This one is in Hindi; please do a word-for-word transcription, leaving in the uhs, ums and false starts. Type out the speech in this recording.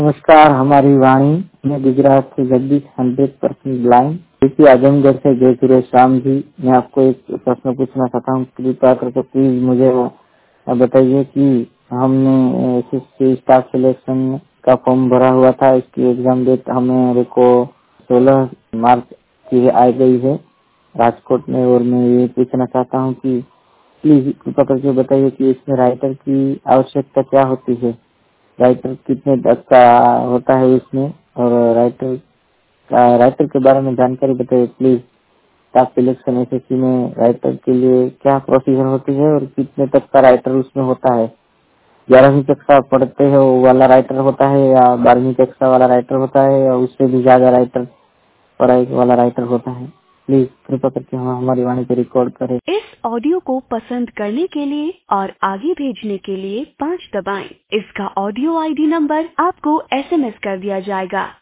नमस्कार, हमारी वाणी मैं गुजरात से जगदीश हंड्रेड परसेंट ब्लाइंड क्योंकि आजमगढ़ से जय सुरेश राम जी। मैं आपको एक प्रश्न पूछना चाहता हूँ, कृपया करके प्लीज मुझे बताइए कि हमने S S C staff selection का फॉर्म भरा हुआ था। इसकी एग्जाम डेट हमें को सोलह मार्च की आ गई है राजकोट में, और मैं ये पूछना चाहता हूँ कि प्लीज कृपया करके बताइए कि इसमें राइटर की आवश्यकता क्या होती है, राइटर कितने तक का होता है इसमें, और राइटर का राइटर के बारे में जानकारी बताइए प्लीज। स्टाफ सिलेक्शन एसएससी में राइटर के लिए क्या प्रोसीजर होती है और कितने तक का राइटर उसमें होता है? ग्यारहवीं कक्षा पढ़ते हैं वो वाला राइटर होता है या बारहवीं कक्षा वाला राइटर होता है या उससे भी ज्यादा राइटर पढ़ाई वाला राइटर होता है? प्लीज कृपया करके हम हमारी वाणी को रिकॉर्ड करें। इस ऑडियो को पसंद करने के लिए और आगे भेजने के लिए पाँच दबाएं। इसका ऑडियो आईडी नंबर आपको एसएमएस कर दिया जाएगा।